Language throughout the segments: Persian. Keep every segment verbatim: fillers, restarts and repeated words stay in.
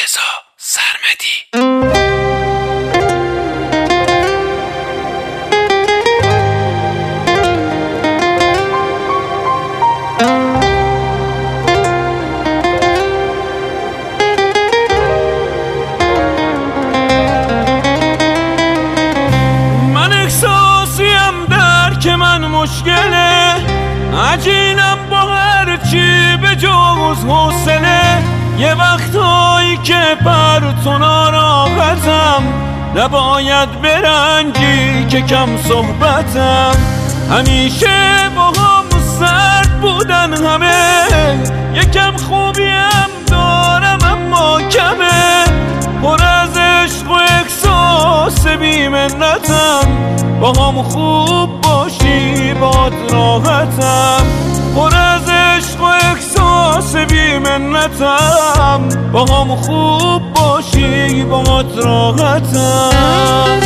رضا سرمدی. من احساسیم در که من مشکله، عجینم با هر چی به جز حوصله. یه وقتایی که پر تو ناراحتم، نباید برنجی که کم صحبتم. همیشه با هم سرد بودن همه، یکم خوبیم دارم اما کمه. پر از عشق و احساس بی‌منتم، با هم خوب باشی باد راحتم. پر از عشق و احساس بی‌منتم، با هم خوب باشی باد راحتم.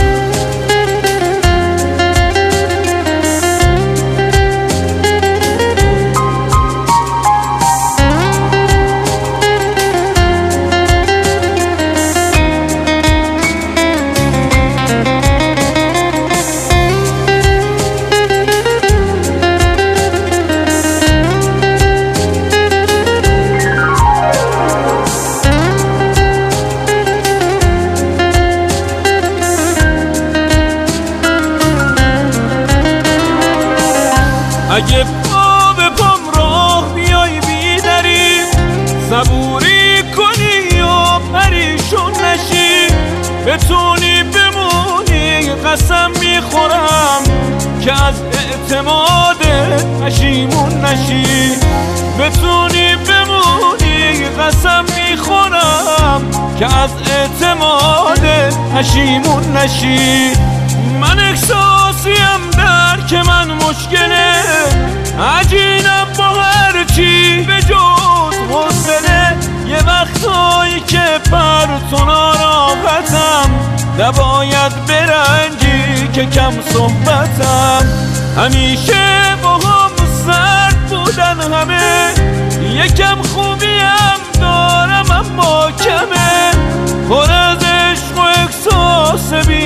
اگه پا به پام راه بیای بیدری، صبوری کنی و پریشون نشی. بتونی بمونی قسم میخورم که از اعتمادت پشیمون نشی. بتونی بمونی قسم میخورم که از اعتمادت پشیمون نشی. من احساسیم در که من مشکله، عجینم با هر چی به جز حوصله. یه وقتایی که پر تو ناراحتم، نباید برنجی که کم صحبتم. همیشه با هم سرد بودن همه، یکم خوبیم